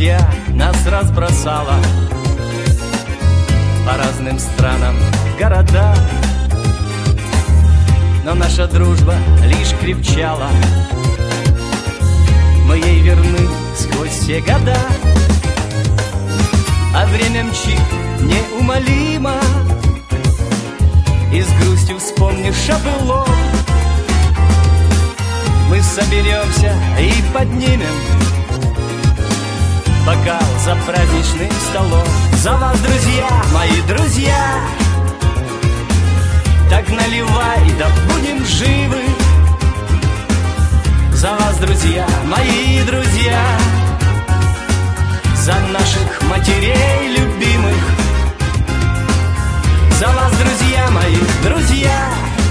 друзья, нас разбросало по разным странам, городам. Но наша дружба лишь крепчала, мы ей верны сквозь все года. А время мчит неумолимо, и с грустью вспомнишь о былом. Мы соберемся и поднимем бокал за праздничным столом. За вас, друзья, мои друзья, так наливай, да будем живы. За вас, друзья, мои друзья, за наших матерей любимых. За вас, друзья, мои друзья,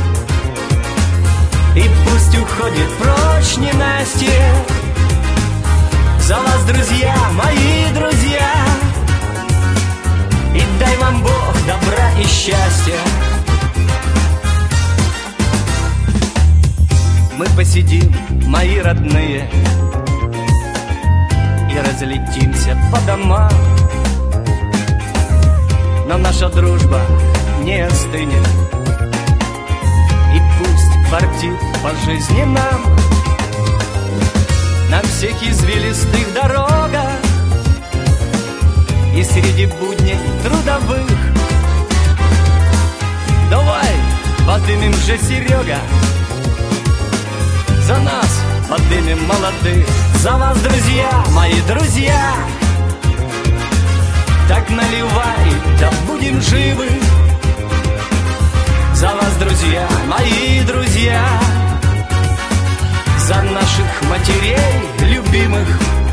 и пусть уходит прочь ненастье. За вас, друзья, мои друзья, и дай вам Бог добра и счастья. Мы посидим, мои родные, и разлетимся по домам, но наша дружба не остынет, и пусть фартит по жизни нам. На всех извилистых дорогах и среди будней трудовых. Давай подымем же, Серега, за нас подымем молодых. За вас, друзья, мои друзья, так наливай, да будем живы. За вас, друзья, мои друзья, за наших матерей любимых.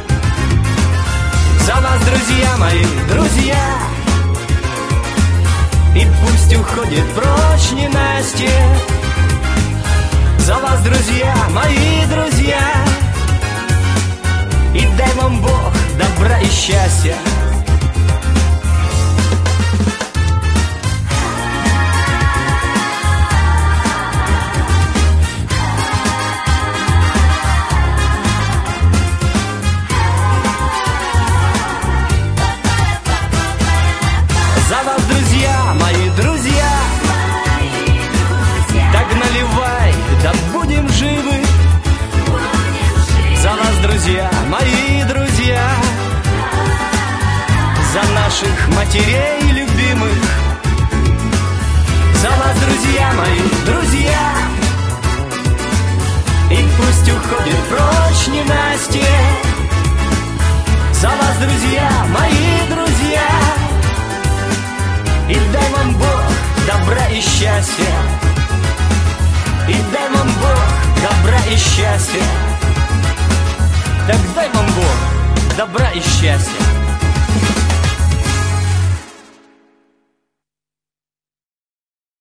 За вас, друзья, мои друзья, и пусть уходит прочь ненастье. За вас, друзья, мои друзья, и дай вам Бог добра и счастья. За вас, друзья, мои друзья, так наливай, да будем живы. За вас, друзья, мои друзья, за наших матерей любимых. За вас, друзья, мои друзья, и пусть уходит прочь ненастье. За вас, друзья, мои друзья, и дай вам Бог добра и счастья. И дай вам Бог добра и счастья. Так дай вам Бог добра и счастья.